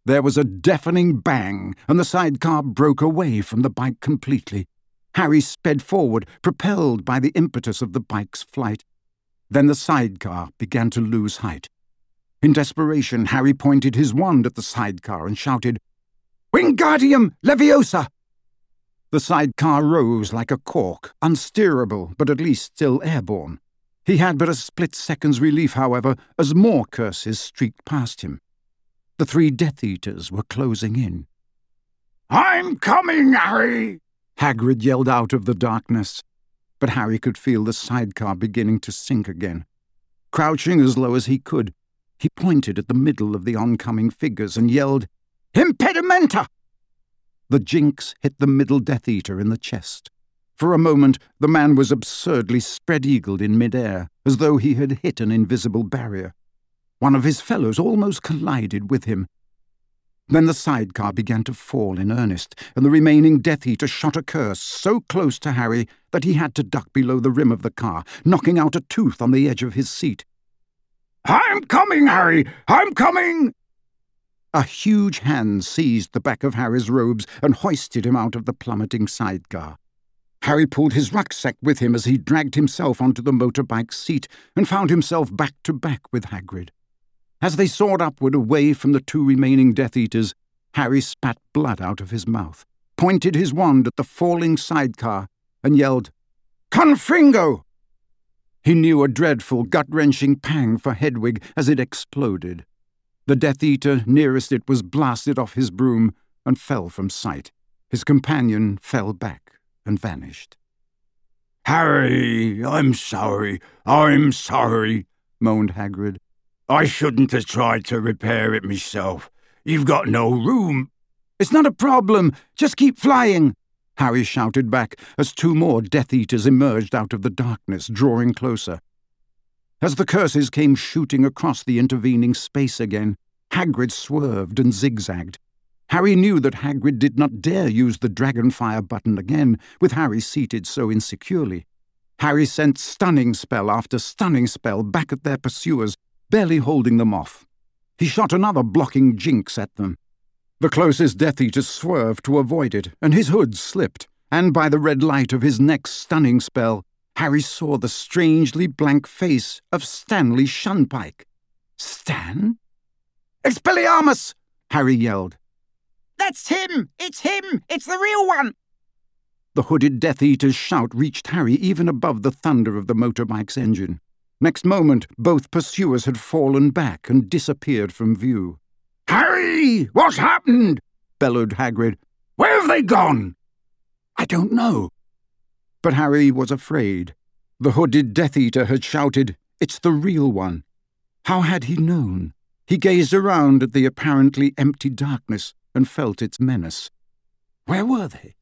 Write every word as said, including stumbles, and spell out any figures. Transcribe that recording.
There was a deafening bang, and the sidecar broke away from the bike completely. Harry sped forward, propelled by the impetus of the bike's flight. Then the sidecar began to lose height. In desperation, Harry pointed his wand at the sidecar and shouted, "Wingardium Leviosa!" The sidecar rose like a cork, unsteerable, but at least still airborne. He had but a split second's relief, however, as more curses streaked past him. The three Death Eaters were closing in. "I'm coming, Harry!" Hagrid yelled out of the darkness. But Harry could feel the sidecar beginning to sink again. Crouching as low as he could, he pointed at the middle of the oncoming figures and yelled, "Impedimenta!" The jinx hit the middle Death Eater in the chest. For a moment, the man was absurdly spread-eagled in mid-air, as though he had hit an invisible barrier. One of his fellows almost collided with him. Then the sidecar began to fall in earnest, and the remaining Death Eater shot a curse so close to Harry that he had to duck below the rim of the car, knocking out a tooth on the edge of his seat. "I'm coming, Harry! I'm coming!" A huge hand seized the back of Harry's robes and hoisted him out of the plummeting sidecar. Harry pulled his rucksack with him as he dragged himself onto the motorbike's seat and found himself back to back with Hagrid. As they soared upward away from the two remaining Death Eaters, Harry spat blood out of his mouth, pointed his wand at the falling sidecar, and yelled, "Confringo!" He knew a dreadful, gut-wrenching pang for Hedwig as it exploded. The Death Eater nearest it was blasted off his broom and fell from sight. His companion fell back and vanished. "Harry, I'm sorry, I'm sorry," moaned Hagrid. "I shouldn't have tried to repair it myself. You've got no room." "It's not a problem. Just keep flying," Harry shouted back as two more Death Eaters emerged out of the darkness, drawing closer. As the curses came shooting across the intervening space again, Hagrid swerved and zigzagged. Harry knew that Hagrid did not dare use the Dragonfire button again, with Harry seated so insecurely. Harry sent stunning spell after stunning spell back at their pursuers, barely holding them off. He shot another blocking jinx at them. The closest Death Eater swerved to avoid it, and his hood slipped, and by the red light of his next stunning spell, Harry saw the strangely blank face of Stanley Shunpike. "Stan?" "Expelliarmus!" Harry yelled. "That's him! It's him! It's the real one!" The hooded Death Eater's shout reached Harry even above the thunder of the motorbike's engine. Next moment, both pursuers had fallen back and disappeared from view. "Harry! What's happened?" bellowed Hagrid. "Where have they gone?" "I don't know." But Harry was afraid. The hooded Death Eater had shouted, "It's the real one." How had he known? He gazed around at the apparently empty darkness and felt its menace. Where were they?